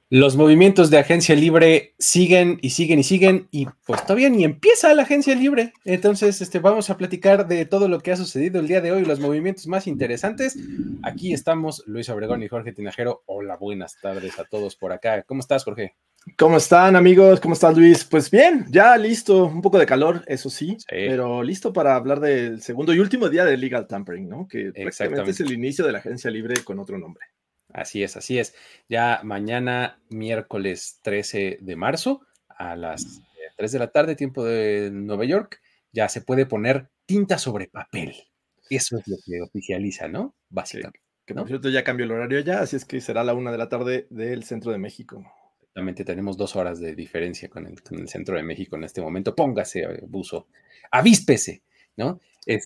Los movimientos de agencia libre siguen y siguen y siguen y pues todavía ni empieza la agencia libre. Entonces, vamos a platicar de todo lo que ha sucedido el día de hoy, los movimientos más interesantes. Aquí estamos Luis Obregón y Jorge Tinajero. Hola, buenas tardes a todos por acá. ¿Cómo estás, Jorge? ¿Cómo están, amigos? ¿Cómo estás, Luis? Pues bien, ya listo, un poco de calor, eso sí, Sí, pero listo para hablar del segundo y último día de Legal Tampering, ¿no? Que prácticamente es exactamente. el inicio de la agencia libre con otro nombre. Así es, así es. Ya mañana, miércoles 13 de marzo, a las 3 de la tarde, tiempo de Nueva York, ya se puede poner tinta sobre papel. Eso es lo que oficializa, ¿no? Que, Básicamente, que por ¿no? cierto ya cambió el horario ya, así es que será la 1 de la tarde del centro de México. Realmente tenemos 2 horas de diferencia con el centro de México en este momento. Póngase, buzo, avíspese, ¿no?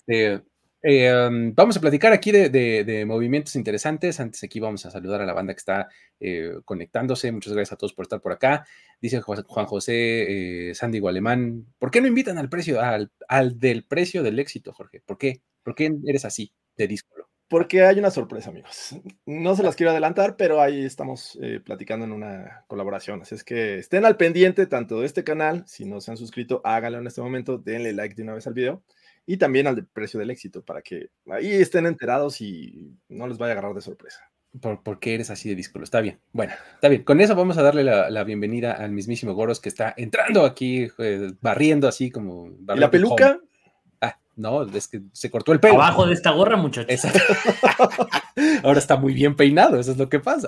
Vamos a platicar aquí de movimientos interesantes. Antes aquí vamos a saludar a la banda que está conectándose. Muchas gracias a todos por estar por acá. Dice Juan José Sandy Gualemán, ¿por qué no invitan al del precio del éxito, Jorge? ¿Por qué? ¿Por qué eres así de díscolo? Porque hay una sorpresa, amigos. No se las quiero adelantar, pero ahí estamos platicando en una colaboración. Así es que estén al pendiente tanto de este canal, si no se han suscrito, háganlo en este momento, denle like de una vez al video, y también al de precio del éxito, para que ahí estén enterados y no les vaya a agarrar de sorpresa. ¿Por qué eres así de díscolo? Está bien. Bueno, está bien. Con eso vamos a darle la bienvenida al mismísimo Goros que está entrando aquí, barriendo así como ¿Y la barriendo el home. peluca? Ah, no, es que se cortó el pelo. Abajo de esta gorra, muchachos. Exacto. Ahora está muy bien peinado, eso es lo que pasa.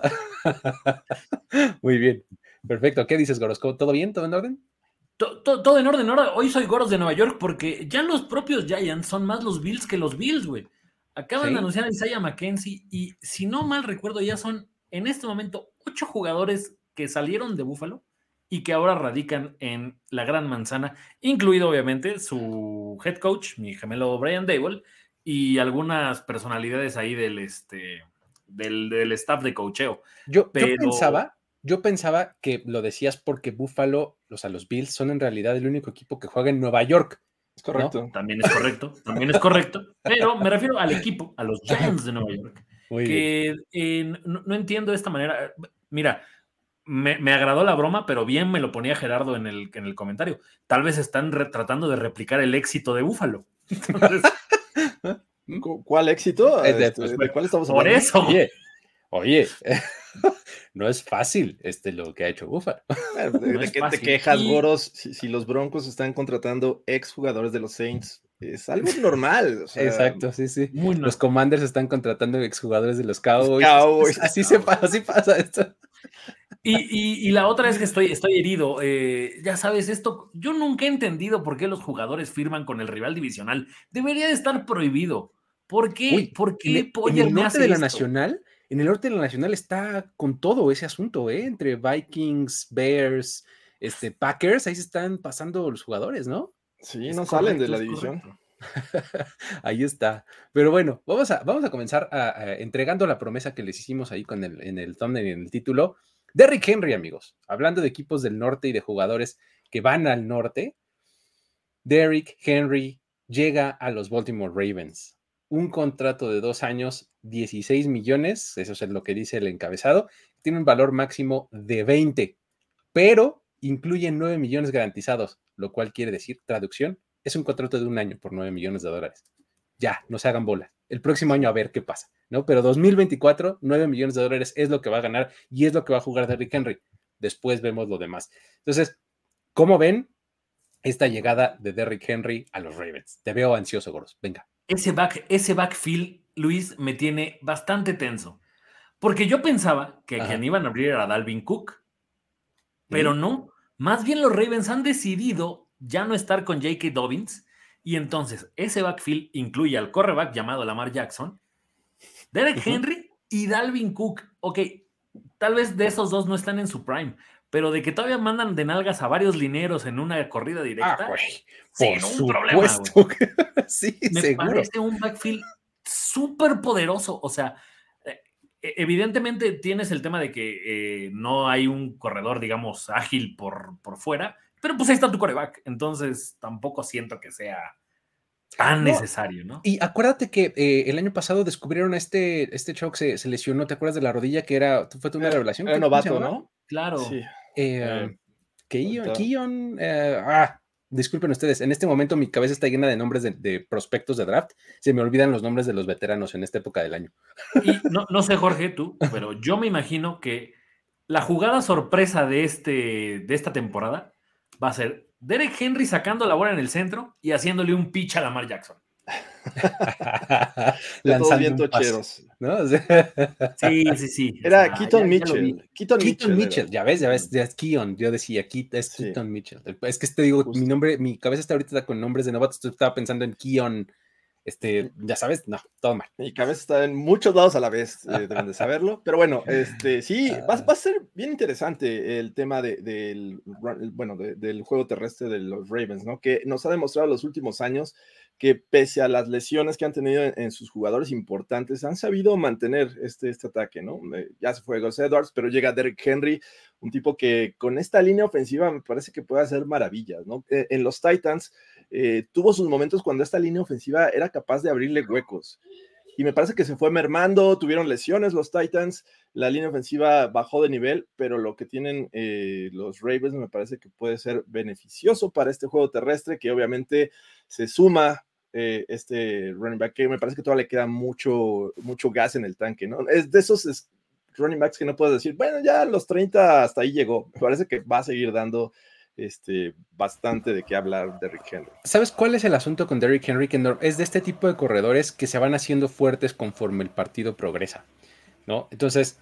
Muy bien. Perfecto. ¿Qué dices, Goros? ¿Todo bien? ¿Todo en orden? Todo en orden. Ahora, hoy soy Goros de Nueva York porque ya los propios Giants son más los Bills que los Bills, güey. Acaban de Sí. anunciar a Isaiah McKenzie y si no mal recuerdo ya son en este momento 8 jugadores que salieron de Buffalo y que ahora radican en la Gran Manzana, incluido obviamente su head coach, mi gemelo Brian Daboll, y algunas personalidades ahí del staff de coacheo. Yo Pero pensaba que lo decías porque Buffalo, o sea, los Bills son en realidad el único equipo que juega en Nueva York, Es ¿no? correcto. también es correcto, pero me refiero al equipo, a los Giants de Nueva York, Muy bien. que no entiendo de esta manera. Mira, me agradó la broma, pero bien me lo ponía Gerardo en el comentario. Tal vez están tratando de replicar el éxito de Búfalo. Entonces, ¿Cuál éxito? Pues, ¿De cuál estamos por hablando? eso. Oye, no es fácil lo que ha hecho Buffalo. No ¿De es qué te fácil. quejas, Goros? Si los Broncos están contratando exjugadores de los Saints, es algo normal. O sea, Exacto, sí, sí. Muy Los no. Commanders están contratando exjugadores de los los Cowboys. Cowboys. Así pasa esto. Y la otra es que estoy herido. Ya sabes, esto, yo nunca he entendido por qué los jugadores firman con el rival divisional. Debería de estar prohibido. ¿Por qué? Uy, ¿Por qué en Poyer el me norte de hace la esto? Nacional, está con todo ese asunto, entre Vikings, Bears, Packers, ahí se están pasando los jugadores, ¿no? Sí, no salen de la Es división. correcto. Ahí está. Pero bueno, vamos a comenzar entregando la promesa que les hicimos ahí en el thumbnail y en el título. Derrick Henry, amigos. Hablando de equipos del norte y de jugadores que van al norte, Derrick Henry llega a los Baltimore Ravens. Un contrato de 2 años, 16 millones, eso es lo que dice el encabezado. Tiene un valor máximo de 20, pero incluye 9 millones garantizados, lo cual quiere decir, traducción, es un contrato de 1 año por $9 millones. Ya, no se hagan bola. El próximo año a ver qué pasa, ¿no? Pero 2024, $9 millones es lo que va a ganar y es lo que va a jugar Derrick Henry. Después vemos lo demás. Entonces, ¿cómo ven esta llegada de Derrick Henry a los Ravens? Te veo ansioso, Goros. Venga. Ese backfield, Luis, me tiene bastante tenso. Porque yo pensaba que Ajá. quien iban a abrir era Dalvin Cook, ¿Mm? pero no. Más bien los Ravens han decidido ya no estar con J.K. Dobbins. Y entonces ese backfield incluye al cornerback llamado Lamar Jackson, Derek Uh-huh. Henry y Dalvin Cook. Ok, tal vez de esos dos no están en su prime, pero de que todavía mandan de nalgas a varios lineros en una corrida directa, Güey, por sin un problema, güey. supuesto. Sí, Me seguro. parece un backfield súper poderoso. O sea, evidentemente tienes el tema de que no hay un corredor, digamos, ágil por fuera, pero pues ahí está tu coreback. Entonces tampoco siento que sea tan No, necesario, ¿no? y acuérdate que el año pasado descubrieron este chavo que se lesionó. ¿Te acuerdas de la rodilla que fue una revelación? Era ¿Cómo se novato, llamaba? ¿no? Claro. Sí. Keon, disculpen ustedes, en este momento mi cabeza está llena de nombres de prospectos de draft. Se me olvidan los nombres de los veteranos en esta época del año. Y no sé, Jorge, tú, pero yo me imagino que la jugada sorpresa de esta temporada va a ser Derek Henry sacando la bola en el centro y haciéndole un pitch a Lamar Jackson. De todos Lanzando bien un pase, tocheros. ¿no? O sea, Sí. O Era sea, Keaton ya lo vi. Mitchell. Keaton Keaton Mitchell Mitchell, ya ves, ya es Keon. Yo decía, es Sí, Keaton Mitchell. Es que te digo, mi justo. nombre, mi cabeza está ahorita con nombres de novatos. Estaba pensando en Keon, ya sabes, no, todo mal. Mi cabeza está en muchos lados a la vez, deben de saberlo. Pero bueno, sí, va a ser bien interesante el tema del juego terrestre de los Ravens, ¿no? Que nos ha demostrado en los últimos años que pese a las lesiones que han tenido en sus jugadores importantes, han sabido mantener este ataque, ¿no? Ya se fue Gus Edwards, pero llega Derrick Henry, un tipo que con esta línea ofensiva me parece que puede hacer maravillas, ¿no? En los Titans tuvo sus momentos cuando esta línea ofensiva era capaz de abrirle huecos. Y me parece que se fue mermando, tuvieron lesiones los Titans, la línea ofensiva bajó de nivel, pero lo que tienen los Ravens me parece que puede ser beneficioso para este juego terrestre, que obviamente se suma este running back, que me parece que todavía le queda mucho gas en el tanque, ¿no? Es de esos running backs que no puedes decir, bueno, ya los 30 hasta ahí llegó. Me parece que va a seguir dando bastante de qué hablar Derrick Henry. ¿Sabes cuál es el asunto con Derrick Henry? Que es de este tipo de corredores que se van haciendo fuertes conforme el partido progresa, ¿no? Entonces,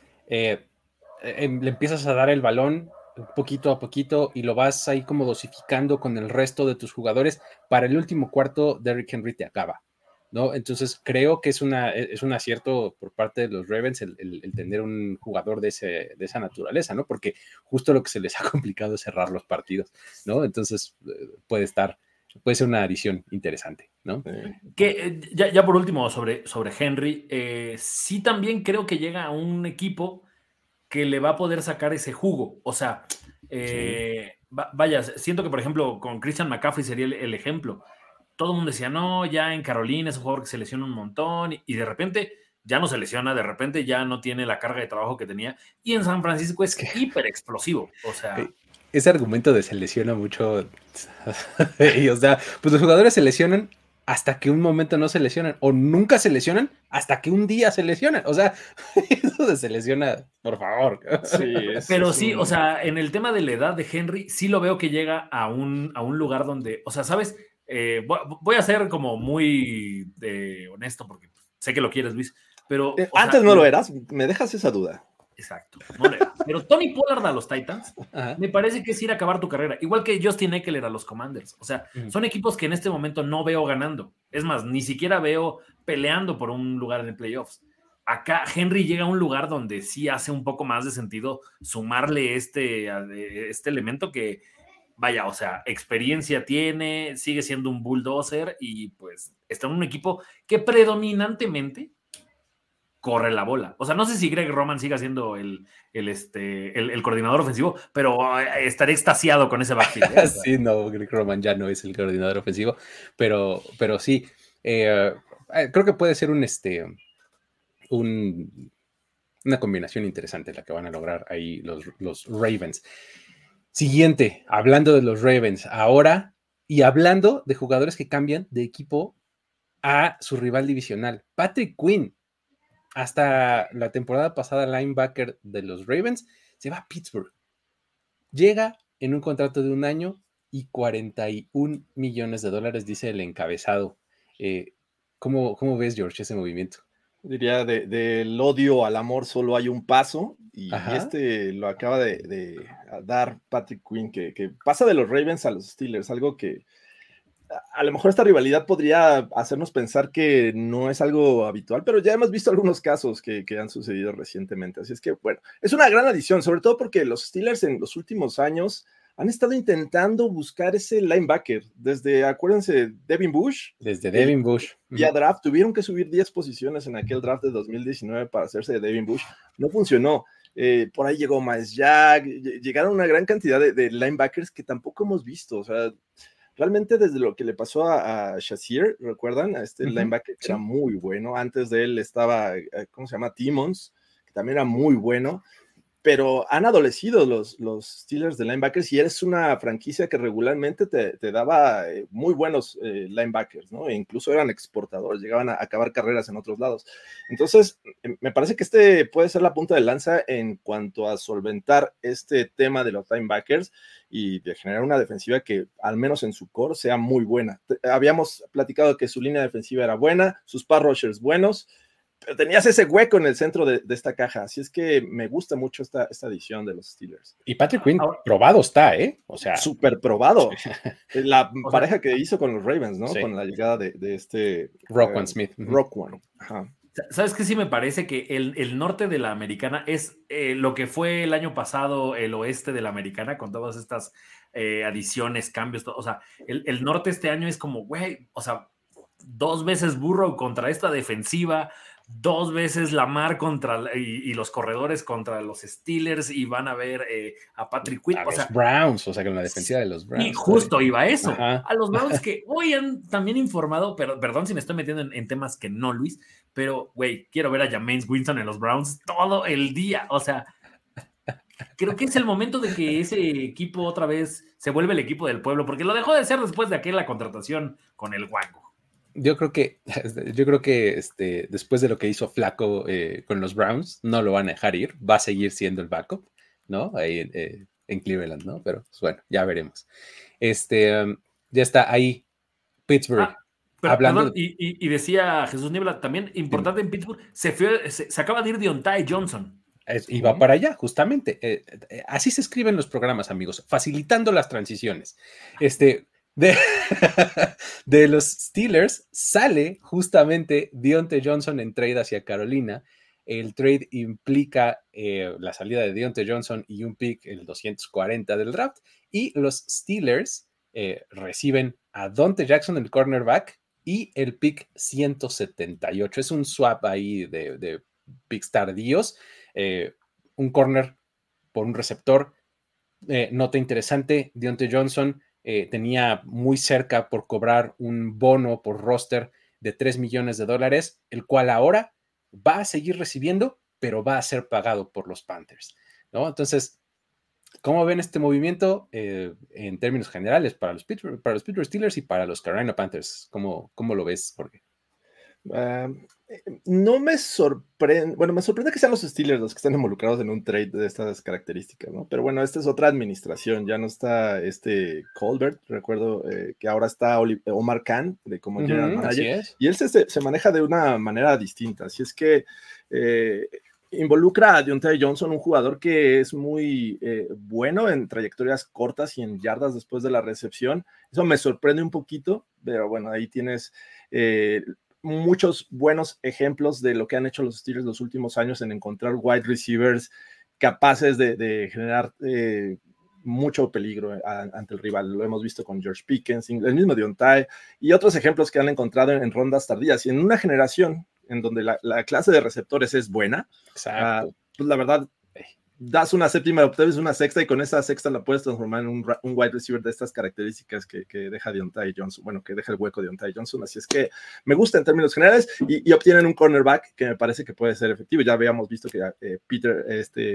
le empiezas a dar el balón poquito a poquito y lo vas ahí como dosificando con el resto de tus jugadores. Para el último cuarto, Derrick Henry te acaba, ¿no? Entonces, creo que es un acierto por parte de los Ravens el tener un jugador de esa naturaleza, ¿no? Porque justo lo que se les ha complicado es cerrar los partidos, ¿no? Entonces, puede ser una adición interesante, ¿no? Que ya por último, sobre Henry, sí también creo que llega a un equipo que le va a poder sacar ese jugo. O sea, vaya, siento que, por ejemplo, con Christian McCaffrey sería el ejemplo. Todo el mundo decía, no, ya en Carolina es un jugador que se lesiona un montón y de repente ya no se lesiona, de repente ya no tiene la carga de trabajo que tenía. Y en San Francisco es hiper explosivo. O sea, ese argumento de se lesiona mucho, y, o sea, pues los jugadores se lesionan hasta que un momento no se lesionan, o nunca se lesionan hasta que un día se lesionan. O sea, eso de se lesiona, por favor. Sí, pero sí, o sea, en el tema de la edad de Henry, sí lo veo que llega a un lugar donde, o sea, ¿sabes? Voy a ser como muy honesto porque sé que lo quieres, Luis, pero... antes no lo eras, me dejas esa duda. Exacto, no le era. Pero Tony Pollard a los Titans, Ajá. me parece que es ir a acabar tu carrera. Igual que Justin Eckler a los Commanders. O sea, son equipos que en este momento no veo ganando. Es más, ni siquiera veo peleando por un lugar en el playoffs. Acá Henry llega a un lugar donde sí hace un poco más de sentido sumarle este elemento que, vaya, o sea, experiencia tiene, sigue siendo un bulldozer y pues está en un equipo que predominantemente corre la bola. O sea, no sé si Greg Roman siga siendo el coordinador ofensivo, pero estaré extasiado con ese backfield. ¿Eh? Sí, no, Greg Roman ya no es el coordinador ofensivo, pero sí, creo que puede ser una combinación interesante la que van a lograr ahí los Ravens. Siguiente, hablando de los Ravens, ahora, y hablando de jugadores que cambian de equipo a su rival divisional, Patrick Quinn, hasta la temporada pasada linebacker de los Ravens, se va a Pittsburgh. Llega en un contrato de 1 año y $41 millones, dice el encabezado. ¿Cómo ves, George, ese movimiento? Diría, del odio al amor solo hay un paso, y Ajá. lo acaba de dar Patrick Quinn, que pasa de los Ravens a los Steelers, algo que a lo mejor esta rivalidad podría hacernos pensar que no es algo habitual, pero ya hemos visto algunos casos que han sucedido recientemente. Así es que, bueno, es una gran adición, sobre todo porque los Steelers en los últimos años han estado intentando buscar ese linebacker. Desde, acuérdense, Devin Bush. Desde Devin Bush. Y a draft, tuvieron que subir 10 posiciones en aquel draft de 2019 para hacerse de Devin Bush. No funcionó. Por ahí llegó Miles Jack, llegaron una gran cantidad de linebackers que tampoco hemos visto. O sea, realmente desde lo que le pasó a Shazier, ¿recuerdan? A este linebacker que era muy bueno. Antes de él estaba, ¿cómo se llama? Timmons, que también era muy bueno. pero han adolecido los Steelers de linebackers y eres una franquicia que regularmente te daba muy buenos linebackers, ¿no? E incluso eran exportadores, llegaban a acabar carreras en otros lados. Entonces, me parece que este puede ser la punta de lanza en cuanto a solventar este tema de los linebackers y de generar una defensiva que, al menos en su core, sea muy buena. Habíamos platicado que su línea defensiva era buena, sus pass rushers buenos, pero tenías ese hueco en el centro de esta caja, así es que me gusta mucho esta adición de los Steelers. Y Patrick Quinn, probado está, o sea. Súper probado. La pareja que hizo con los Ravens, ¿no? Sí. Con la llegada de este... Roquan Smith. Roquan. Ajá. ¿Sabes qué? Sí me parece que el norte de la americana es lo que fue el año pasado el oeste de la americana, con todas estas adiciones, cambios, todo. O sea, el norte este año es como, güey, o sea, 2 veces Burrow contra esta defensiva, 2 veces Lamar y los corredores contra los Steelers, y van a ver a Patrick Quinn. A los Browns, o sea, con la defensiva de los Browns. Y justo iba eso. Ajá. A los Browns que hoy han también informado, pero perdón si me estoy metiendo en temas que no, Luis, pero, güey, quiero ver a Jameis Winston en los Browns todo el día. O sea, creo que es el momento de que ese equipo otra vez se vuelve el equipo del pueblo, porque lo dejó de ser después de aquella contratación con el Wango. Yo creo que después de lo que hizo Flacco con los Browns, no lo van a dejar ir, va a seguir siendo el backup, ¿no? Ahí en Cleveland, ¿no? Pero pues, bueno, ya veremos. Ya está ahí Pittsburgh. Pero, perdón, y decía Jesús Niebla, también importante en Pittsburgh, se acaba de ir Deontay Johnson. Y va para allá, justamente. Así se escriben los programas, amigos, facilitando las transiciones. De los Steelers sale justamente Deontay Johnson en trade hacia Carolina. El trade implica la salida de Deontay Johnson y un pick, el 240 del draft. Y los Steelers reciben a Donte Jackson, el cornerback, y el pick 178. Es un swap ahí de picks tardíos. Un corner por un receptor. Nota interesante, Deontay Johnson tenía muy cerca por cobrar un bono por roster de $3 millones, el cual ahora va a seguir recibiendo, pero va a ser pagado por los Panthers, ¿no? Entonces, ¿cómo ven este movimiento en términos generales para los Pittsburgh Steelers y para los Carolina Panthers? ¿Cómo lo ves, Jorge? No me sorprende, bueno, me sorprende que sean los Steelers los que están involucrados en un trade de estas características, ¿no? Pero bueno, esta es otra administración, ya no está Colbert, recuerdo que ahora está Omar Khan, de como general manager, y él se maneja de una manera distinta, así es que involucra a Deontay Johnson, un jugador que es muy bueno en trayectorias cortas y en yardas después de la recepción. Eso me sorprende un poquito, pero bueno, ahí tienes muchos buenos ejemplos de lo que han hecho los Steelers los últimos años en encontrar wide receivers capaces de generar mucho peligro ante el rival. Lo hemos visto con George Pickens, el mismo Deontay y otros ejemplos que han encontrado en rondas tardías. Y en una generación en donde la clase de receptores es buena, pues la verdad, das una séptima, obtienes una sexta y con esa sexta la puedes transformar en un wide receiver de estas características que deja Deontay Johnson, bueno, que deja el hueco de Deontay Johnson, así es que me gusta en términos generales y obtienen un cornerback que me parece que puede ser efectivo. Ya habíamos visto que Peter,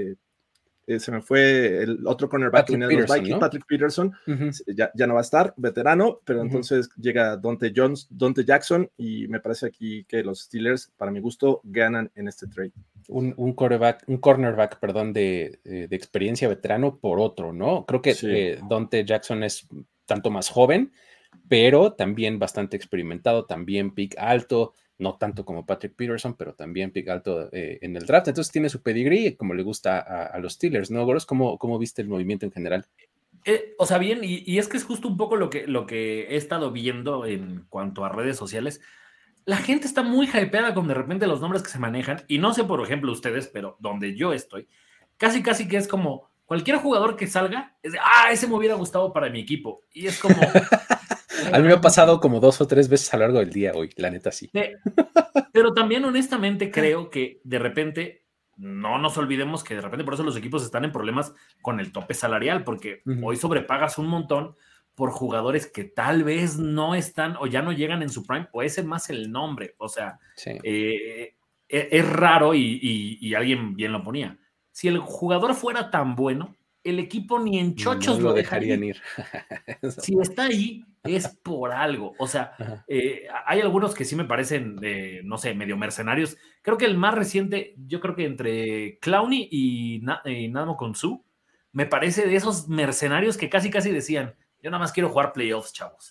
se me fue el otro cornerback que venía de los Vikings, ¿no? Patrick Peterson, ya no va a estar, veterano, pero entonces llega Donte Jackson y me parece aquí que los Steelers, para mi gusto, ganan en este trade. Un cornerback, perdón, de experiencia veterano por otro, ¿no? Creo que Donte Jackson es tanto más joven, pero también bastante experimentado, también pick alto, no tanto como Patrick Peterson, pero también pick alto en el draft. Entonces tiene su pedigrí, como le gusta a los Steelers, ¿no, Goros? ¿Cómo viste el movimiento en general? O sea, bien, y es que es justo un poco lo que he estado viendo en cuanto a redes sociales. La gente está muy hypeada con de repente los nombres que se manejan, y no sé, por ejemplo, ustedes, pero donde yo estoy, casi que es como cualquier jugador que salga, es de, ese me hubiera gustado para mi equipo. Y es como... A mí me ha pasado como 2 o 3 veces a lo largo del día hoy, la neta sí. Pero también honestamente creo que de repente, no nos olvidemos que de repente por eso los equipos están en problemas con el tope salarial, porque hoy sobrepagas un montón por jugadores que tal vez no están o ya no llegan en su prime, o ese más el nombre. O sea, es raro y alguien bien lo ponía. si el jugador fuera tan bueno, el equipo ni en chochos no lo dejarían dejaría ir. Si está ahí, es por algo. O sea, hay algunos que sí me parecen, no sé, medio mercenarios. Creo que el más reciente, yo creo que entre Clowney y Namo Konsu, me parece de esos mercenarios que casi decían, yo nada más quiero jugar playoffs, chavos.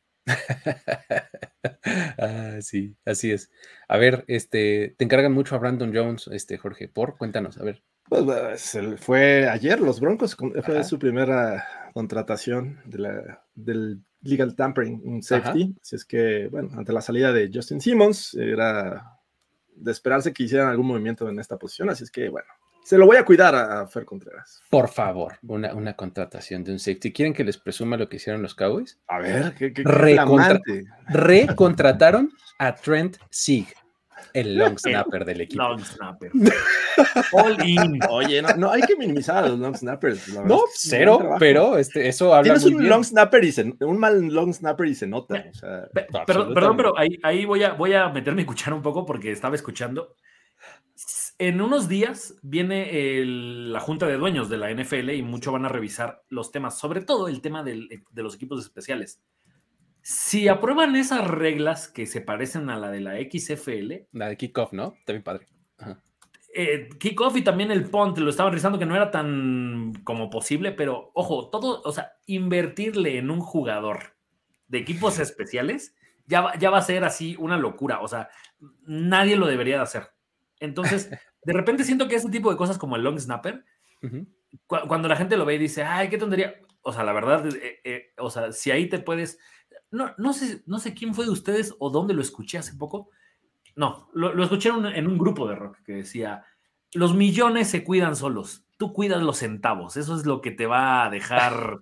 Sí, así es. A ver, te encargan mucho a Brandon Jones, Jorge, cuéntanos, a ver. Pues fue ayer, los Broncos, fue Ajá. su primera contratación del legal tampering, un safety. Ajá. Así es que, bueno, ante la salida de Justin Simmons, era de esperarse que hicieran algún movimiento en esta posición. Así es que, bueno, se lo voy a cuidar a Fer Contreras. Por favor, una contratación de un safety. ¿Quieren que les presuma lo que hicieron los Cowboys? A ver, qué flamante. Recontrataron a Trent Sieg, el long snapper del equipo. Long snapper. All in. Oye, no hay que minimizar a los long snappers. No, cero, pero eso habla Tienes muy un bien. long snapper un mal long snapper y se nota. O sea, perdón, pero ahí voy a meter mi cuchara un poco porque estaba escuchando. En unos días viene la junta de dueños de la NFL y mucho van a revisar los temas, sobre todo el tema de los equipos especiales. Si aprueban esas reglas que se parecen a la de la XFL, la de kickoff, ¿no? Está bien padre. Ajá. Kickoff y también el punt lo estaban revisando, que no era tan como posible, pero ojo, todo, o sea, invertirle en un jugador de equipos especiales ya va a ser así una locura. O sea, nadie lo debería de hacer. Entonces, de repente siento que ese tipo de cosas como el long snapper, cuando la gente lo ve y dice, ay, qué tontería. O sea, la verdad, o sea, si ahí te puedes. No sé quién fue de ustedes o dónde lo escuché hace poco. No, lo escuché en un grupo de rock que decía, los millones se cuidan solos, tú cuidas los centavos, eso es lo que te va a dejar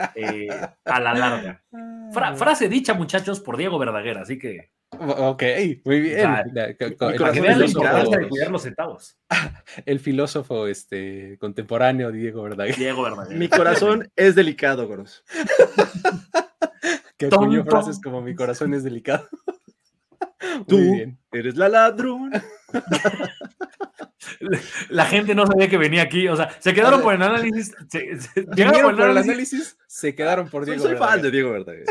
a la larga. Frase dicha, muchachos, por Diego Verdaguer, así que... Ok, muy bien. O sea, para que vean la importancia de cuidar los centavos. El filósofo contemporáneo Diego Verdaguer. Diego Verdaguer. Mi corazón es delicado, Goros. Que acuñó frases como mi corazón es delicado. Tú eres la ladrón. La gente no sabía que venía aquí, o sea, se quedaron por el análisis. Llegaron por el análisis, se quedaron por Diego Verdaguer. Soy fan de Diego Verdaguer.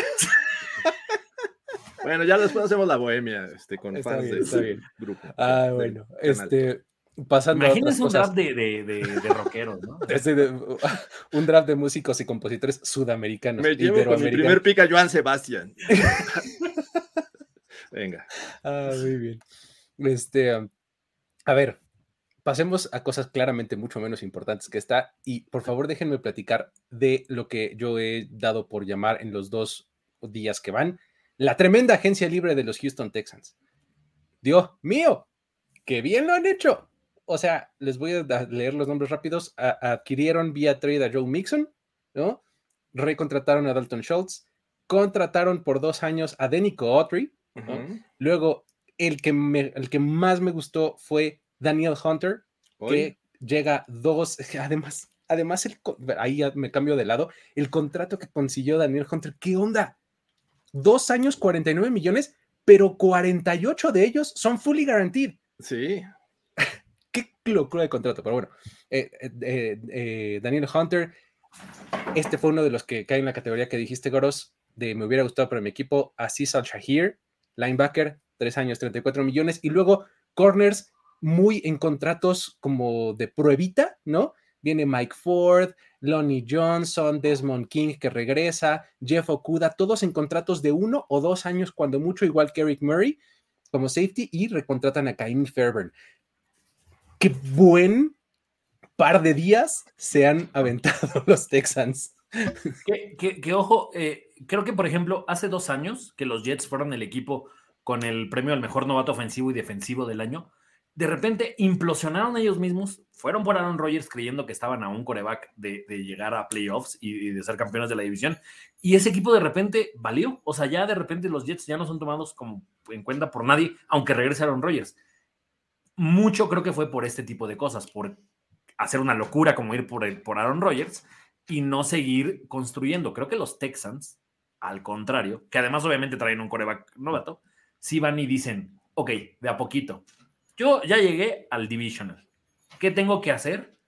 Bueno, ya después hacemos la bohemia con está fans bien, de grupo. Bueno, pasando imagínense a otras un draft de rockeros, ¿no? Un draft de músicos y compositores sudamericanos. Me llevo con mi primer pick a Joan Sebastián. Venga. Muy bien. A ver, pasemos a cosas claramente mucho menos importantes que esta. Y por favor, déjenme platicar de lo que yo he dado por llamar en los 2 días que van la tremenda agencia libre de los Houston Texans. Dios mío, qué bien lo han hecho. O sea, les voy a leer los nombres rápidos. Adquirieron vía trade a Joe Mixon, ¿no? Recontrataron a Dalton Schultz, contrataron por 2 años a Denico Autry, ¿no? Luego, el que más me gustó fue Daniel Hunter, que llega 2, además ahí ya me cambio de lado, el contrato que consiguió Daniel Hunter, ¿qué onda? 2 años, 49 millones, pero 48 de ellos son fully guaranteed. Sí. Qué locura de contrato, pero bueno. Daniel Hunter, fue uno de los que cae en la categoría que dijiste, Goros, de me hubiera gustado para mi equipo. Aziz Al-Shahir, linebacker, 3 años, 34 millones. Y luego corners muy en contratos como de pruebita, ¿no? Viene Mike Ford, Lonnie Johnson, Desmond King que regresa, Jeff Okuda, todos en contratos de 1 o 2 años, cuando mucho, igual que Eric Murray como safety, y recontratan a Kaimi Fairbairn. Qué buen par de días se han aventado los Texans. Que ojo, creo que por ejemplo hace 2 años que los Jets fueron el equipo con el premio al mejor novato ofensivo y defensivo del año, de repente implosionaron ellos mismos, fueron por Aaron Rodgers creyendo que estaban a un quarterback de llegar a playoffs y de ser campeones de la división, y ese equipo de repente valió. O sea, ya de repente los Jets ya no son tomados como en cuenta por nadie, aunque regrese Aaron Rodgers. Mucho creo que fue por este tipo de cosas, por hacer una locura como ir por Aaron Rodgers y no seguir construyendo. Creo que los Texans, al contrario, que además obviamente traen un quarterback novato, sí van y dicen, ok, de a poquito. Yo ya llegué al divisional. ¿Qué tengo que hacer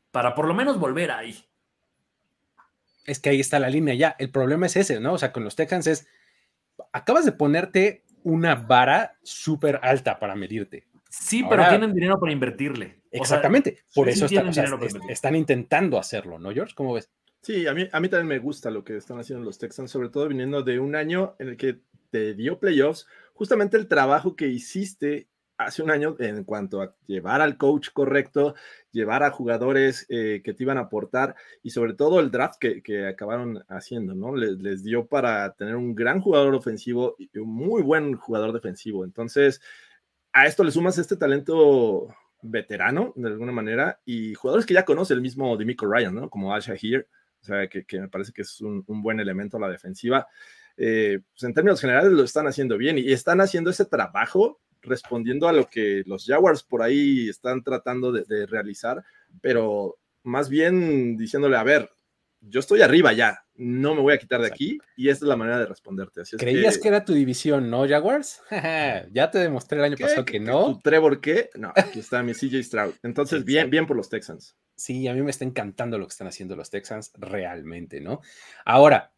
para por lo menos volver ahí. Es que ahí está la línea ya. El problema es ese, ¿no? O sea, con los Texans es, acabas de ponerte una vara súper alta para medirte. Sí, Ahora, pero tienen dinero para invertirle. Exactamente. Por eso tienen dinero para están intentando hacerlo, ¿no, George? ¿Cómo ves? Sí, a mí también me gusta lo que están haciendo los Texans, sobre todo viniendo de un año en el que te dio playoffs, justamente el trabajo que hiciste hace un año en cuanto a llevar al coach correcto, llevar a jugadores que te iban a aportar y sobre todo el draft que acabaron haciendo, ¿no? Les dio para tener un gran jugador ofensivo y un muy buen jugador defensivo. Entonces, a esto le sumas este talento veterano, de alguna manera, y jugadores que ya conoce el mismo DeMeco Ryan, ¿no? Como Al Shahir, o sea, que me parece que es un buen elemento a la defensiva. Pues en términos generales lo están haciendo bien y están haciendo ese trabajo respondiendo a lo que los Jaguars por ahí están tratando de realizar, pero más bien diciéndole, a ver, yo estoy arriba ya, no me voy a quitar de aquí y esta es la manera de responderte. Así es Creías que era tu división, ¿no, Jaguars? Ya te demostré el año pasado que no. ¿Tu Trevor qué? No, aquí está mi CJ Stroud. Entonces, bien por los Texans. Sí, a mí me está encantando lo que están haciendo los Texans, realmente, ¿no? Ahora,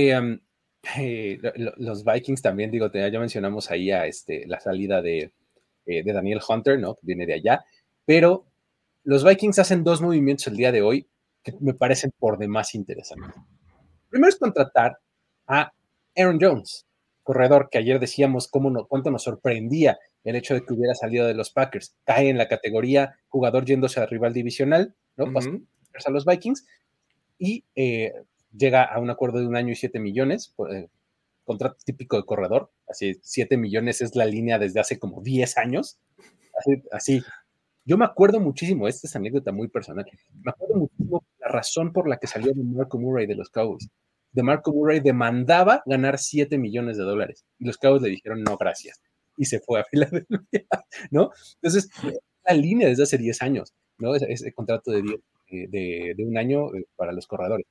los Vikings también, digo, ya mencionamos ahí a la salida de Daniel Hunter, ¿no? Que viene de allá, pero los Vikings hacen dos movimientos el día de hoy que me parecen por demás interesantes. Primero es contratar a Aaron Jones, corredor que ayer decíamos cuánto nos sorprendía el hecho de que hubiera salido de los Packers. Cae en la categoría jugador yéndose al rival divisional, ¿no? Pasa a los Vikings y llega a un acuerdo de 1 año y 7 millones, contrato típico de corredor, así 7 millones es la línea desde hace como 10 años, así. Yo me acuerdo muchísimo, esta es anécdota muy personal, me acuerdo muchísimo la razón por la que salió DeMarco Murray de los Cowboys. DeMarco Murray demandaba ganar $7 millones y los Cowboys le dijeron no, gracias, y se fue a Filadelfia, ¿no? Entonces, la línea desde hace 10 años, ¿no? Ese contrato de 1 año para los corredores.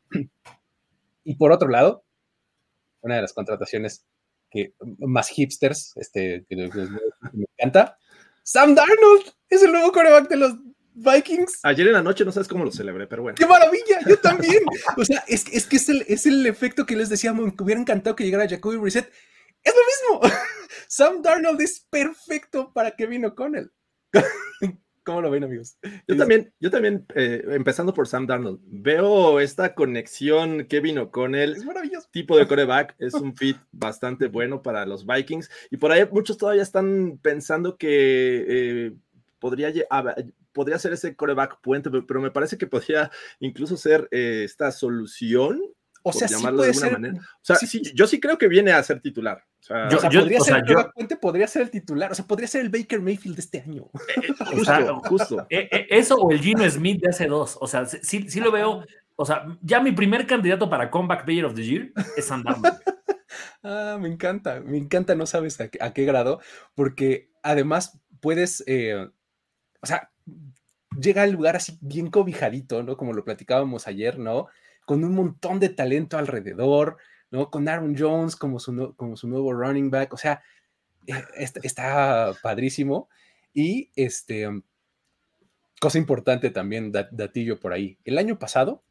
Y por otro lado, una de las contrataciones que más hipsters, que me encanta, Sam Darnold es el nuevo quarterback de los Vikings. Ayer en la noche no sabes cómo lo celebré, pero bueno. ¡Qué maravilla! Yo también. O sea, es que es el efecto que les decíamos, que hubiera encantado que llegara Jacoby Brissett. Es lo mismo. Sam Darnold es perfecto para Kevin O'Connell. ¿Cómo lo ven, amigos? Yo también empezando por Sam Darnold, veo esta conexión Kevin O'Connell, es maravilloso. Tipo de quarterback, es un fit bastante bueno para los Vikings, y por ahí muchos todavía están pensando que podría ser ese quarterback puente, pero me parece que podría incluso ser esta solución, o sea, llamarlo sí de alguna manera. O sea, sí, yo sí creo que viene a ser titular. O sea, Puente podría ser el titular, o sea, podría ser el Baker Mayfield de este año. Justo. Eso o el Gino Smith de hace 2. O sea, sí lo veo. O sea, ya mi primer candidato para Comeback Player of the Year es Sam Darnold. Me encanta, no sabes a qué grado, porque además puedes, o sea, llega al lugar así bien cobijadito, ¿no? Como lo platicábamos ayer, ¿no? Con un montón de talento alrededor, ¿no? Con Aaron Jones como su nuevo running back, o sea, está padrísimo. Y cosa importante también, datillo por ahí. El año pasado,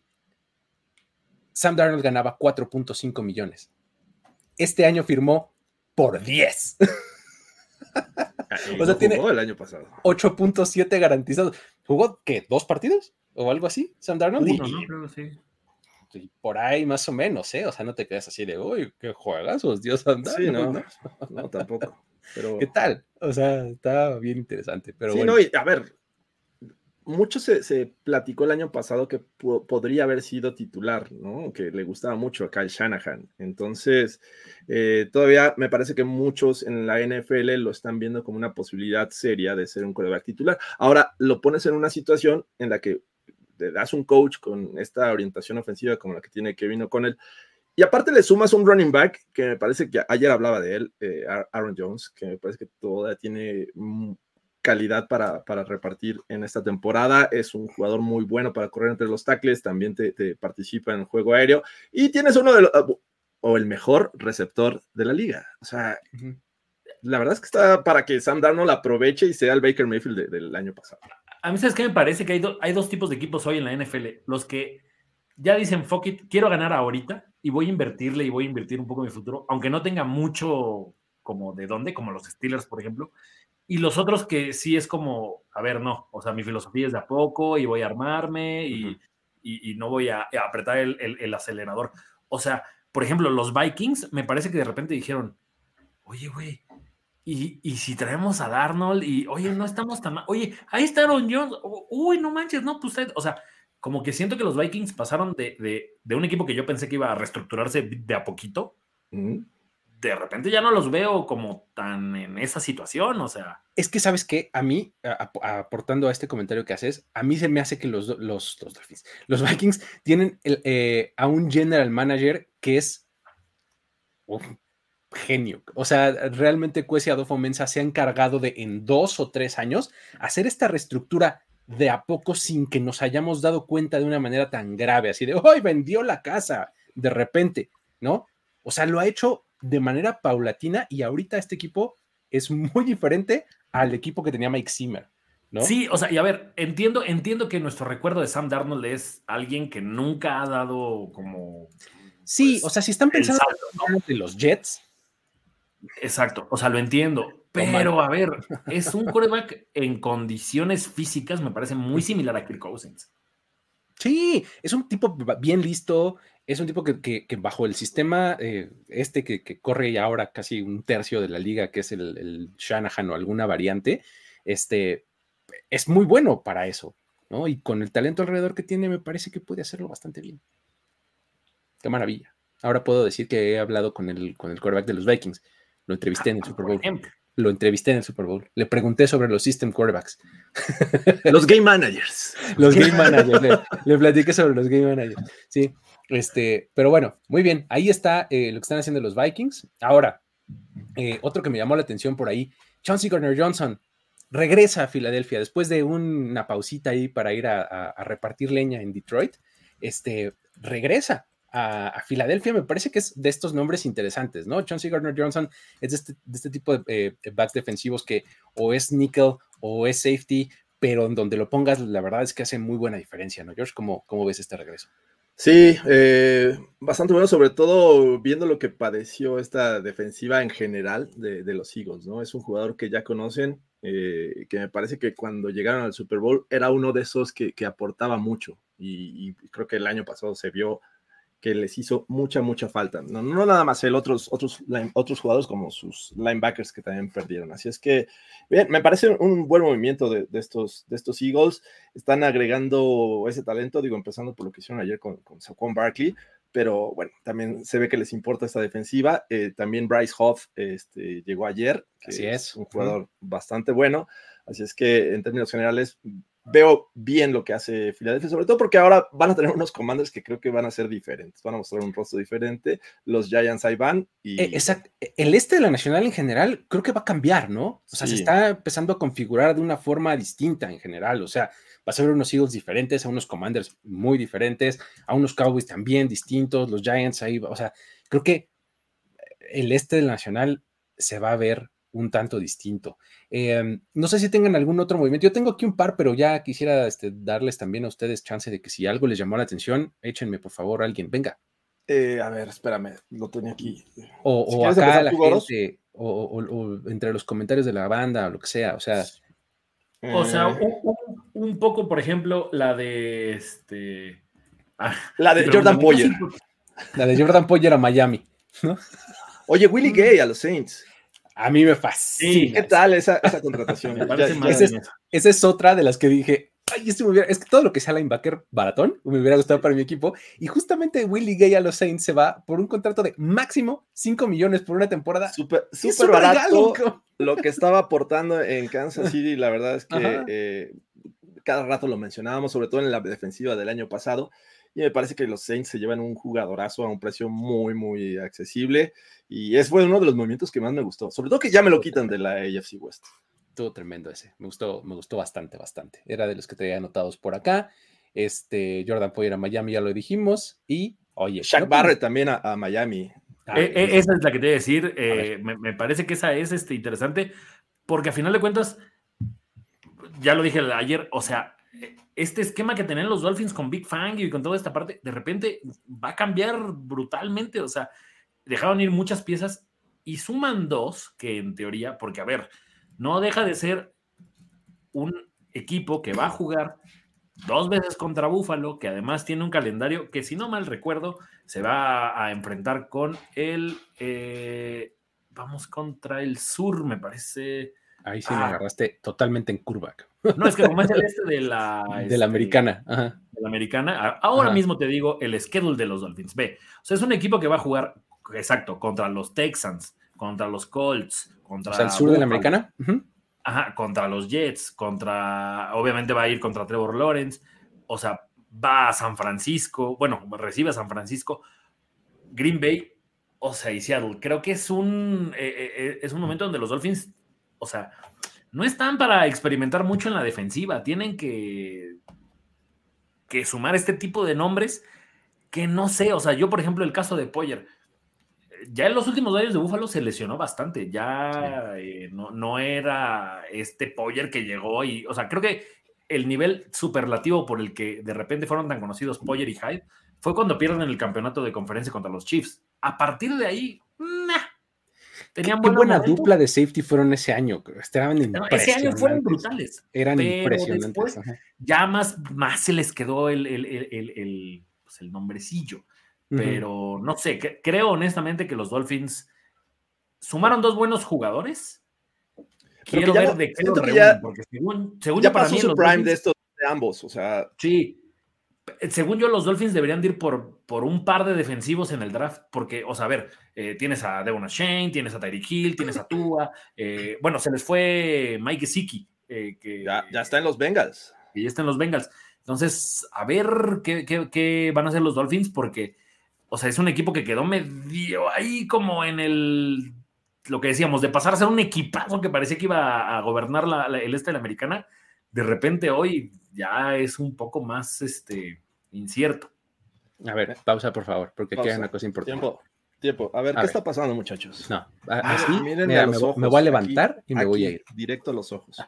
Sam Darnold ganaba 4.5 millones. Este año firmó por 10. O sea, tiene el año pasado 8.7 garantizados. ¿Jugó qué? ¿2 partidos? ¿O algo así? Sam Darnold. Uno, ¿no? Creo que sí. Y por ahí más o menos, ¿eh? O sea, no te quedas así de, uy, qué juegazos, Dios Sam Darnold, sí, no, tampoco. Pero... ¿Qué tal? O sea, está bien interesante. Pero sí, bueno. No, y a ver, mucho se platicó el año pasado que podría haber sido titular, ¿no? Que le gustaba mucho a Kyle Shanahan. Entonces, todavía me parece que muchos en la NFL lo están viendo como una posibilidad seria de ser un quarterback titular. Ahora, lo pones en una situación en la que te das un coach con esta orientación ofensiva como la que tiene Kevin O'Connell, y aparte le sumas un running back, que me parece que ayer hablaba de él, Aaron Jones, que me parece que todavía tiene calidad para repartir en esta temporada, es un jugador muy bueno para correr entre los tackles, también te participa en el juego aéreo, y tienes uno de los, o el mejor receptor de la liga, o sea, la verdad es que está para que Sam Darnold aproveche y sea el Baker Mayfield del año pasado. A mí, ¿sabes qué me parece? Que hay dos tipos de equipos hoy en la NFL. Los que ya dicen, fuck it, quiero ganar ahorita y voy a invertirle y voy a invertir un poco en mi futuro, aunque no tenga mucho como de dónde, como los Steelers, por ejemplo. Y los otros que sí es como, a ver, no, o sea, mi filosofía es de a poco y voy a armarme y no voy a apretar el acelerador. O sea, por ejemplo, los Vikings me parece que de repente dijeron, oye, güey, y si traemos a Darnold y, oye, no estamos tan mal, oye, ahí está Aaron Jones, uy, no manches, no, pues, o sea, como que siento que los Vikings pasaron de un equipo que yo pensé que iba a reestructurarse de a poquito, de repente ya no los veo como tan en esa situación, o sea. Es que, ¿sabes qué? A mí, aportando a este comentario que haces, a mí se me hace que los Dolphins, los Vikings tienen a un general manager que es un genio. O sea, realmente Kwesi Adofo-Mensah se ha encargado de en 2 o 3 años hacer esta reestructura de a poco sin que nos hayamos dado cuenta de una manera tan grave, así de, ¡ay, vendió la casa! De repente, ¿no? O sea, lo ha hecho de manera paulatina y ahorita este equipo es muy diferente al equipo que tenía Mike Zimmer, ¿no? Sí, o sea, y a ver, entiendo que nuestro recuerdo de Sam Darnold es alguien que nunca ha dado como. Sí, Pues, o sea, si están pensando salto, ¿no? de los Jets. Exacto, o sea, lo entiendo, pero a ver, es un quarterback en condiciones físicas, me parece muy similar a Kirk Cousins. Sí, es un tipo bien listo, es un tipo que bajo el sistema que corre ahora casi un tercio de la liga, que es el Shanahan o alguna variante, es muy bueno para eso, ¿no? Y con el talento alrededor que tiene, me parece que puede hacerlo bastante bien. Qué maravilla. Ahora puedo decir que he hablado con el quarterback de los Vikings. Lo entrevisté en el Super Bowl. Lo entrevisté en el Super Bowl. Le pregunté sobre los system quarterbacks. Los game managers. Los game managers. Le platiqué sobre los game managers. Sí. Pero bueno, muy bien. Ahí está lo que están haciendo los Vikings. Ahora, otro que me llamó la atención por ahí, Chauncey Gardner-Johnson regresa a Filadelfia después de una pausita ahí para ir a repartir leña en Detroit. Regresa a Filadelfia. Me parece que es de estos nombres interesantes, ¿no? Chauncey Gardner-Johnson es de este tipo de backs defensivos que o es nickel o es safety, pero en donde lo pongas, la verdad es que hace muy buena diferencia, ¿no, George? ¿Cómo ves este regreso? Sí, bastante bueno, sobre todo viendo lo que padeció esta defensiva en general de los Eagles, ¿no? Es un jugador que ya conocen, que me parece que cuando llegaron al Super Bowl era uno de esos que aportaba mucho y creo que el año pasado se vio que les hizo mucha falta. No nada más él, otros jugadores como sus linebackers que también perdieron. Así es que, bien, me parece un buen movimiento de estos Eagles. Están agregando ese talento, digo, empezando por lo que hicieron ayer con Saquon Barkley, pero bueno, también se ve que les importa esta defensiva. También Bryce Huff llegó ayer, que así es un jugador bastante bueno. Así es que, en términos generales, veo bien lo que hace Filadelfia, sobre todo porque ahora van a tener unos Commanders que creo que van a ser diferentes, van a mostrar un rostro diferente. Los Giants ahí van. Exacto. El de la Nacional en general creo que va a cambiar, ¿no? O sea, se está empezando a configurar de una forma distinta en general. O sea, vas a ver unos Eagles diferentes, a unos Commanders muy diferentes, a unos Cowboys también distintos, los Giants ahí, o sea, creo que el de la Nacional se va a ver un tanto distinto. No sé si tengan algún otro movimiento. Yo tengo aquí un par, pero ya quisiera darles también a ustedes chance de que si algo les llamó la atención, échenme por favor a alguien. Venga. A ver, espérame, lo tenía aquí. O acá la gente, o entre los comentarios de la banda, o lo que sea, o sea. O sea, un poco, por ejemplo, la de la de Jordan Poyer. La de Jordan Poyer a Miami, ¿no? Oye, Willie Gay a los Saints. A mí me fascina. Sí, ¿qué tal esa contratación? Me parece esa es otra de las que dije, ay, es que todo lo que sea linebacker baratón me hubiera gustado para mi equipo. Y justamente Willie Gay a los Saints se va por un contrato de máximo 5 millones por una temporada. Súper barato. Lo que estaba aportando en Kansas City, la verdad es que cada rato lo mencionábamos, sobre todo en la defensiva del año pasado. Y me parece que los Saints se llevan un jugadorazo a un precio muy accesible. Y fue uno de los movimientos que más me gustó. Sobre todo que ya me lo quitan de la AFC West. Estuvo tremendo ese. Me gustó bastante. Era de los que traía anotados por acá. Jordan Poyer a Miami, ya lo dijimos. Y, oye. Shaq Barrett también a Miami. Esa es la que te voy a decir. Me parece que esa es interesante. Porque a final de cuentas, ya lo dije ayer, o sea, este esquema que tenían los Dolphins con Big Fangio y con toda esta parte, de repente va a cambiar brutalmente, o sea, dejaron ir muchas piezas y suman 2 que en teoría, porque a ver, no deja de ser un equipo que va a jugar 2 veces contra Buffalo, que además tiene un calendario que, si no mal recuerdo, se va a enfrentar con vamos contra el sur, me parece. Ahí sí me agarraste totalmente en curva. No, es que como es el de la... de la americana. Ajá. De la americana, ahora mismo te digo el schedule de los Dolphins. Ve, o sea, es un equipo que va a jugar, exacto, contra los Texans, contra los Colts, contra... O sea, el sur de la americana. Ajá, contra los Jets, obviamente va a ir contra Trevor Lawrence, o sea, va a San Francisco, bueno, recibe a San Francisco, Green Bay, o sea, y Seattle. Creo que es un momento donde los Dolphins, o sea, no están para experimentar mucho en la defensiva, tienen que sumar este tipo de nombres que no sé, o sea, yo por ejemplo el caso de Poyer, ya en los últimos años de Buffalo se lesionó bastante, ya no era este Poyer que llegó y, o sea, creo que el nivel superlativo por el que de repente fueron tan conocidos Poyer y Hyde fue cuando pierden el campeonato de conferencia contra los Chiefs. A partir de ahí, tenían qué buena dupla de safety fueron ese año. Estaban impresionantes. Ese año fueron brutales. Eran impresionantes. Después, ya más se les quedó el nombrecillo. Pero no sé, creo honestamente que los Dolphins sumaron 2 buenos jugadores. Quiero ver de qué lo reúnen, porque según ya yo, para pasó mí, su prime Dolphins, de estos de ambos, o sea. Sí. Según yo, los Dolphins deberían de ir por un par de defensivos en el draft, porque, o sea, a ver, tienes a Devon Achane, tienes a Tyreek Hill, tienes a Tua, bueno, se les fue Mike Gesicki. Que ya está en los Bengals. Y ya está en los Bengals. Entonces, a ver qué van a hacer los Dolphins, porque, o sea, es un equipo que quedó medio ahí como en lo que decíamos, de pasar a ser un equipazo que parecía que iba a gobernar el este de la americana. De repente hoy ya es un poco más incierto. A ver, pausa por favor, porque aquí hay una cosa importante. Tiempo. A ver, ¿qué está pasando, muchachos? No, así, mira, me voy a levantar aquí, y me voy a ir. Directo a los ojos.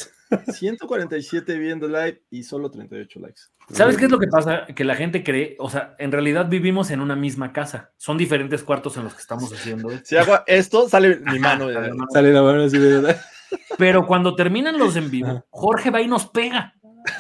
147 viendo live y solo 38 likes. ¿Sabes qué es lo que pasa? Que la gente cree, o sea, en realidad vivimos en una misma casa. Son diferentes cuartos en los que estamos haciendo. Si hago esto, sale mi mano. Sale la mano así, ¿verdad? Pero cuando terminan los en vivo, Jorge va y nos pega.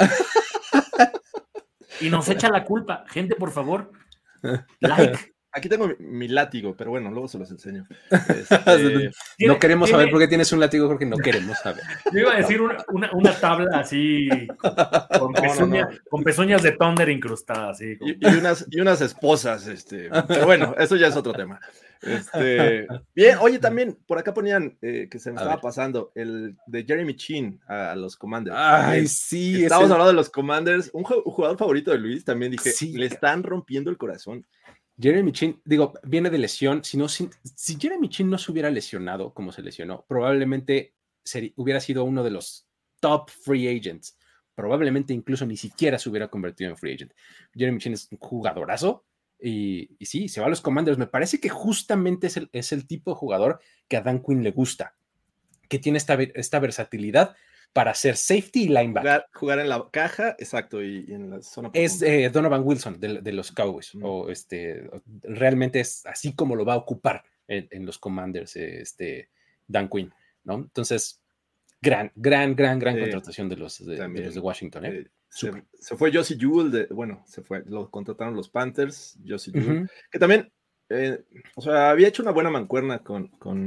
Y nos echa la culpa. Gente, por favor, like. Aquí tengo mi látigo, pero bueno, luego se los enseño. No queremos saber por qué tienes un látigo, Jorge, no queremos saber. Yo iba a decir una tabla así con pezuñas de Thunder incrustadas. Así, y unas esposas, pero bueno, eso ya es otro tema. Bien, oye, también por acá ponían que se me estaba pasando el de Jeremy Chin a los Commanders. Ay, sí. Estamos hablando de los Commanders, un jugador favorito de Luis, también dije, sí, le están rompiendo el corazón. Jeremy Chin, viene de lesión. Si Jeremy Chin no se hubiera lesionado como se lesionó, probablemente hubiera sido uno de los top free agents. Probablemente incluso ni siquiera se hubiera convertido en free agent. Jeremy Chin es un jugadorazo y sí, se va a los Commanders. Me parece que justamente es el tipo de jugador que a Dan Quinn le gusta, que tiene esta versatilidad para hacer safety y linebacker. Jugar en la caja, exacto, y en la zona. Es Donovan Wilson de los Cowboys. Realmente es así como lo va a ocupar en los Commanders Dan Quinn, ¿no? Entonces, gran contratación de los de Washington. Se fue Josie Jewell, lo contrataron los Panthers, Josie Jewell, que también, había hecho una buena mancuerna con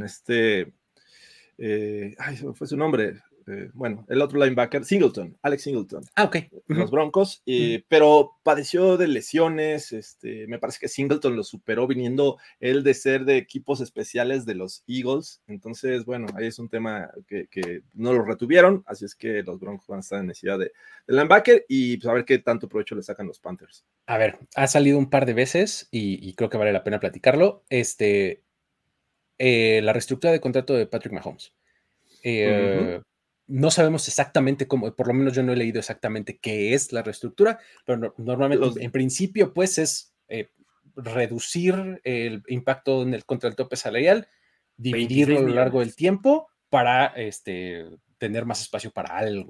fue su nombre. El otro linebacker, Alex Singleton. Ok. Los Broncos, pero padeció de lesiones. Me parece que Singleton lo superó viniendo él de ser de equipos especiales de los Eagles. Entonces, bueno, ahí es un tema que no lo retuvieron, así es que los Broncos van a estar en necesidad de linebacker y pues a ver qué tanto provecho le sacan los Panthers. A ver, ha salido un par de veces y creo que vale la pena platicarlo. La reestructura de contrato de Patrick Mahomes. No sabemos exactamente cómo, por lo menos yo no he leído exactamente qué es la reestructura, pero normalmente en principio pues es reducir el impacto contra el tope salarial, dividirlo a lo largo del tiempo para tener más espacio para algo.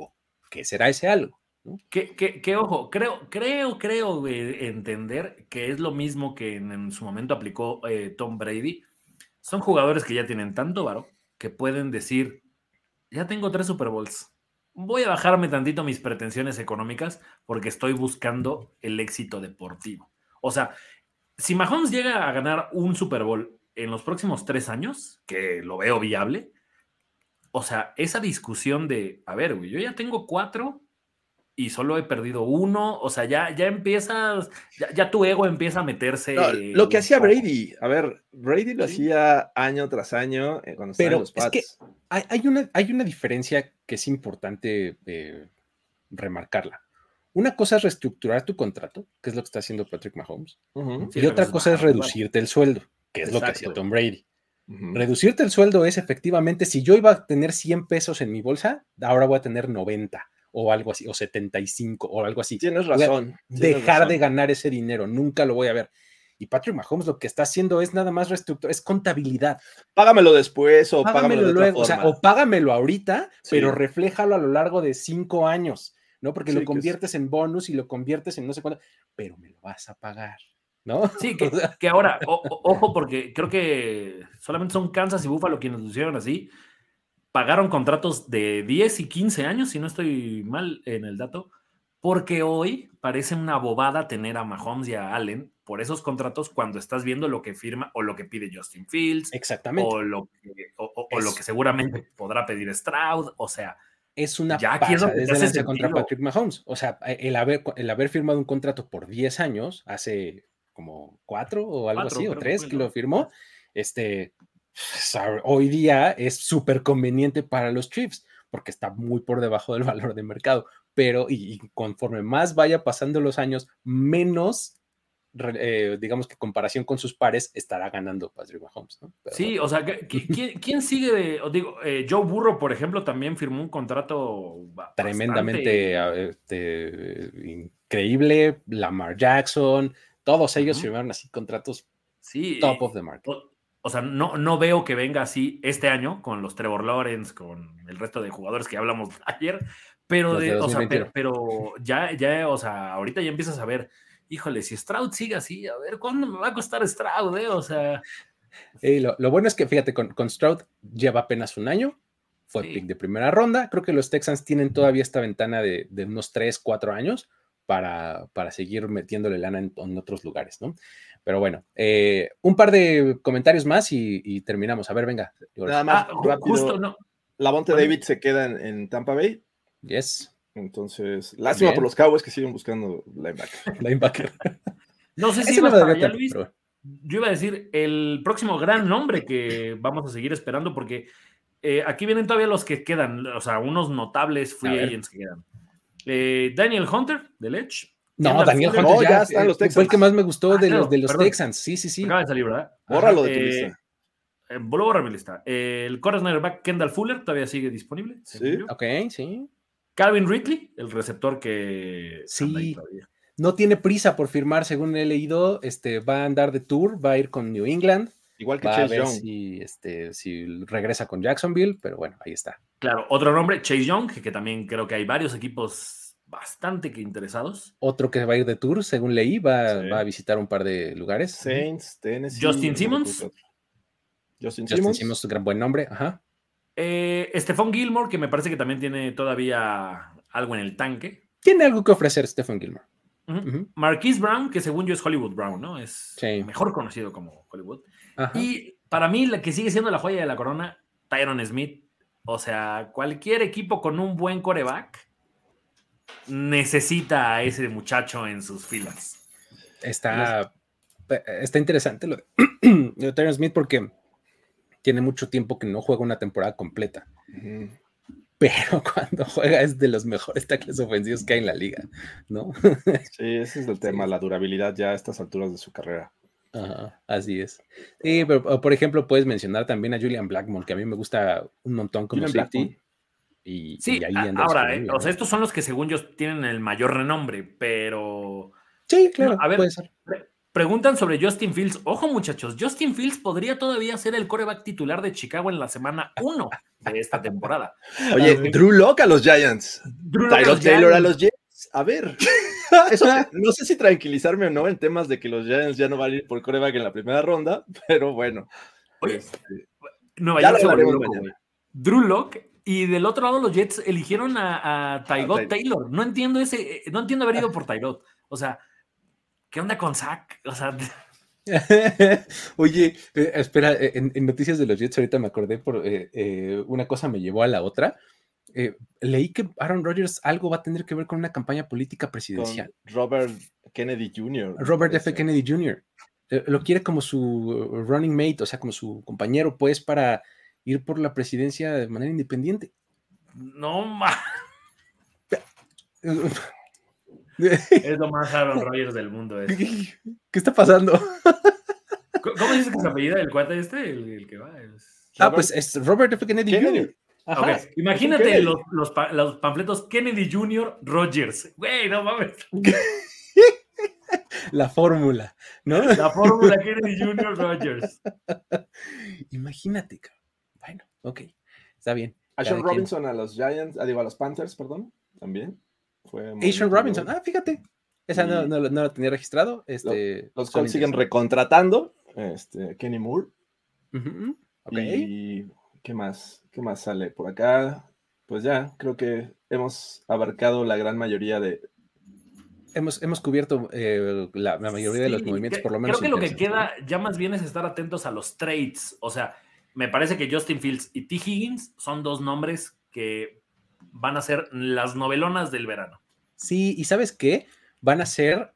¿qué será ese algo? ¿No? Que ojo, creo entender que es lo mismo que en su momento aplicó Tom Brady. Son jugadores que ya tienen tanto varo que pueden decir, ya tengo 3 Super Bowls. Voy a bajarme tantito mis pretensiones económicas porque estoy buscando el éxito deportivo. O sea, si Mahomes llega a ganar un Super Bowl en los próximos 3 años, que lo veo viable, o sea, esa discusión de, a ver, güey, yo ya tengo 4 y solo he perdido 1, o sea, ya empiezas, ya tu ego empieza a meterse. No, lo que un hacía poco. Brady, a ver, Brady lo hacía año tras año cuando estaba en Pero los es que Pats. hay una diferencia que es importante remarcarla. Una cosa es reestructurar tu contrato, que es lo que está haciendo Patrick Mahomes, Sí, y otra cosa es bajar tu varo. reducirte el sueldo, que es lo que hacía Exacto. Tom Brady. Ujú. Reducirte el sueldo es efectivamente, si yo iba a tener 100 pesos en mi bolsa, ahora voy a tener 90 o algo así, o 75 o algo así. Tienes Voy a razón. dejar de ganar ese dinero, nunca lo voy a ver. Y Patrick Mahomes lo que está haciendo es nada más reestructurar, es contabilidad. Págamelo después o págamelo Págamelo de otra luego, o sea, forma. o págamelo ahorita, Sí. pero refléjalo a lo largo de 5 años, ¿no? Porque Sí, lo que es- conviertes en bonus y lo conviertes en no sé cuánto, pero me lo vas a pagar, ¿no? Sí, O sea, que ahora, ojo, porque creo que solamente son Kansas y Buffalo quienes lo hicieron así. Pagaron contratos de 10 y 15 años, si no estoy mal en el dato, porque hoy parece una bobada tener a Mahomes y a Allen por esos contratos cuando estás viendo lo que firma o lo que pide Justin Fields exactamente. o lo que seguramente podrá pedir Stroud. O sea, Es una ya aquí es pasa donde te desde hace lanza contra sentido. Patrick Mahomes. O sea, el haber firmado un contrato por 10 años, hace como 4 o algo 4, así, o creo que 3 fue, que ¿no? lo firmó, hoy día es súper conveniente para los Chiefs, porque está muy por debajo del valor de mercado. Pero, y conforme más vaya pasando los años, menos, digamos que comparación con sus pares, estará ganando Patrick Mahomes, ¿no? Pero Sí, bueno. o sea, ¿quién sigue? Digo, Joe Burrow, por ejemplo, también firmó un contrato Tremendamente bastante. increíble. Lamar Jackson, todos ellos Ujú. firmaron así contratos top of Sí, the market. o sea, no veo que venga así este año con los Trevor Lawrence, con el resto de jugadores que hablamos ayer, pero Los de o sea, 2021. pero ya, o sea, ahorita ya empiezas a ver, híjole, si Stroud sigue así, a ver, ¿cuándo me va a costar Stroud, O sea, Lo bueno es que, fíjate, con Stroud lleva apenas un año, fue pick sí. de primera ronda. Creo que los Texans tienen todavía esta ventana de unos 3, 4 años para seguir metiéndole lana en otros lugares, ¿no? Pero bueno, un par de comentarios más y terminamos. A ver, venga, George. Nada más Justo, rápido. no. Lavonte ¿Mande? David se queda en Tampa Bay. Yes. Entonces, lástima por Bien. los Cowboys que siguen buscando linebacker. Linebacker. No sé si Ese no ibas me para daría allá, tanto, Luis. pero Yo iba a decir el próximo gran nombre que vamos a seguir esperando, porque aquí vienen todavía los que quedan, o sea, unos notables a free ver. agents que quedan. Daniel Hunter, del Edge. No, Kendall Daniel Fuller. Hunter No, ya están los fue el que Texans. más me gustó de Claro, los perdón. Texans. Sí, sí, sí. Acaba de salir, ¿verdad? Bórralo de tu lista. Vuelvo a borrar mi lista. El cornerback Kendall Fuller todavía sigue disponible, según Sí. yo. Ok, sí. Calvin Ridley, el receptor que anda ahí Sí. todavía. No tiene prisa por firmar, según he leído. Va a andar de tour, va a ir con New England. Igual que Va a Chase ver Young. si regresa con Jacksonville, pero bueno, ahí está. Claro, otro nombre, Chase Young, que también creo que hay varios equipos bastante que interesados. Otro que va a ir de tour, según leí, va Sí. a visitar un par de lugares. Saints, Tennessee. Justin no recuerdo Simmons. otro. Justin Justin Simmons. Simmons, gran buen nombre. Ajá. Stephon Gilmore, que me parece que también tiene todavía algo en el tanque. Tiene algo que ofrecer Stephen Gilmore. Uh-huh. Marquise Brown, que según yo es Hollywood Brown, ¿no? Es mejor conocido como Hollywood. Ajá. Y para mí, la que sigue siendo la joya de la corona, Tyron Smith. O sea, cualquier equipo con un buen quarterback necesita a ese muchacho en sus filas. Está interesante lo de Tyron Smith porque tiene mucho tiempo que no juega una temporada completa. Uh-huh. Pero cuando juega es de los mejores tackles ofensivos que hay en la liga, ¿no? Sí, ese es el tema, sí. La durabilidad ya a estas alturas de su carrera. Ajá, así es. Sí, pero por ejemplo puedes mencionar también a Julian Blackmon, que a mí me gusta un montón como Julian safety. Sí, ahí anda ahora, o sea, estos son los que según yo tienen el mayor renombre, pero... Sí, claro, puede ser. Preguntan sobre Justin Fields. Ojo, muchachos, Justin Fields podría todavía ser el quarterback titular de Chicago en la semana 1 de esta temporada. Oye, Drew Lock a los Giants. Tyrod Taylor a los Jets. A ver, eso no sé si tranquilizarme o no en temas de que los Giants ya no van a ir por quarterback en la primera ronda, pero bueno. Oye, Nueva ya York lo se volvió hablaremos loco, mañana. Drew Lock, y del otro lado los Jets eligieron a Tyrod Taylor. No entiendo haber ido por Tyrod. O sea, ¿qué onda con Zach? O sea, oye, espera, en noticias de los Jets ahorita me acordé por una cosa me llevó a la otra. Leí que Aaron Rodgers algo va a tener que ver con una campaña política presidencial. Con Robert Kennedy Jr. Robert F. Kennedy Jr. Lo quiere como su running mate, o sea, como su compañero, pues, para ir por la presidencia de manera independiente. No más. Es lo más Aaron Rodgers del mundo. ¿Qué está pasando? ¿Cómo dices que se apellida el cuate este? El que va. Pues es Robert F. Kennedy Jr. Okay. Imagínate los panfletos Kennedy Jr. Rodgers. Güey, no mames. La fórmula, ¿no? La fórmula Kennedy Jr. Rodgers. Imagínate. Bueno, ok. Está bien. Sean Robinson a los Giants, a los Panthers, perdón, también. Sean Robinson, fíjate. Esa no la tenía registrado. Los Colts siguen recontratando. Kenny Moore. Ok. Y ¿qué más sale por acá? Pues ya, creo que hemos abarcado la gran mayoría de... Hemos cubierto la mayoría de los movimientos, por lo menos. Creo que lo que queda ya más bien es estar atentos a los trades. O sea, me parece que Justin Fields y T. Higgins son dos nombres que van a ser las novelonas del verano. Sí, y ¿sabes qué? Van a ser,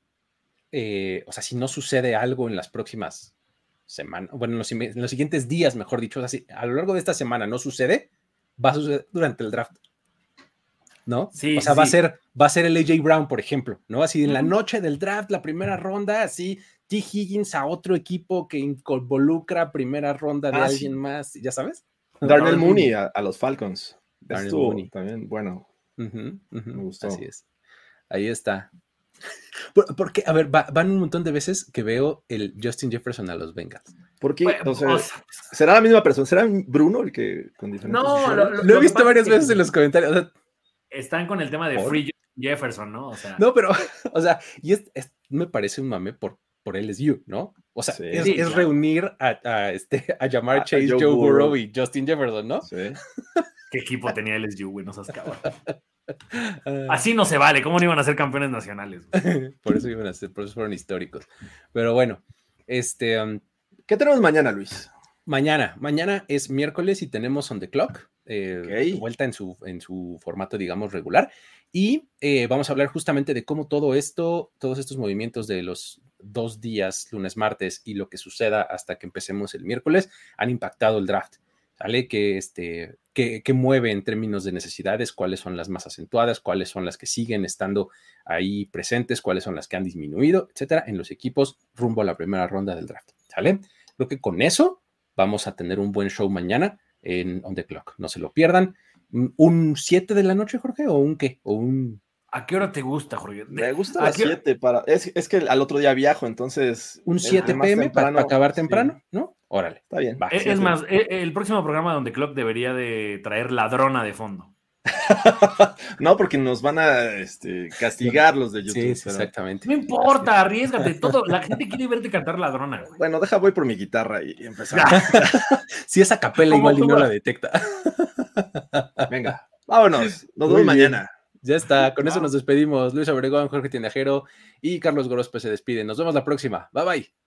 o sea, si no sucede algo en las próximas semanas, bueno, en los siguientes días, mejor dicho, o sea, si a lo largo de esta semana no sucede, va a suceder durante el draft, ¿no? Sí, o sea, va a ser el A.J. Brown, por ejemplo, ¿no? Así en la noche del draft, la primera ronda, así, T. Higgins a otro equipo que involucra primera ronda de alguien más, ¿ya sabes? Darnell Mooney a los Falcons. Darnell Mooney. También, bueno. Me gustó. Así es. Ahí está. Porque, a ver, van un montón de veces que veo el Justin Jefferson a los Bengals. ¿Por qué? O sea, ¿será la misma persona? ¿Será Bruno el que con diferentes... No, lo he visto varias veces en los comentarios. O sea, están con el tema de Free Jefferson, ¿no? O sea, no, pero, o sea, y me parece un mame por LSU, ¿no? O sea, es reunir a Ja'Marr Chase, Joe Burrow y Justin Jefferson, ¿no? Sí. ¿Qué equipo tenía LSU, güey? No seas cabrón. Así no se vale. ¿Cómo no iban a ser campeones nacionales? Por eso fueron históricos. Pero bueno, ¿qué tenemos mañana, Luis? Mañana es miércoles y tenemos On the Clock, vuelta en su formato, digamos, regular. Y vamos a hablar justamente de cómo todos estos movimientos de los 2 días, lunes, martes, y lo que suceda hasta que empecemos el miércoles, han impactado el draft. ¿Sale? Que mueve en términos de necesidades, cuáles son las más acentuadas, cuáles son las que siguen estando ahí presentes, cuáles son las que han disminuido, etcétera, en los equipos rumbo a la primera ronda del draft. ¿Sale? Creo que con eso vamos a tener un buen show mañana en On the Clock. No se lo pierdan. ¿Un 7 de la noche, Jorge? ¿O un qué? ¿A qué hora te gusta, Jorge? Me gusta las 7 es que al otro día viajo, entonces... Un 7 p.m. para acabar temprano, sí. ¿No? Órale. Está bien. Va, es más, el próximo programa donde Clock debería de traer ladrona de fondo. No, porque nos van a castigar los de YouTube. Sí, pero... exactamente. No importa, arriésgate. La gente quiere verte cantar ladrona. Güey. Bueno, voy por mi guitarra y empezar. Si es a capela igual y no la detecta. Venga, vámonos. Nos vemos mañana. Ya está, con eso nos despedimos. Luis Obregón, Jorge Tinajero y Carlos Gorospe se despiden. Nos vemos la próxima. Bye, bye.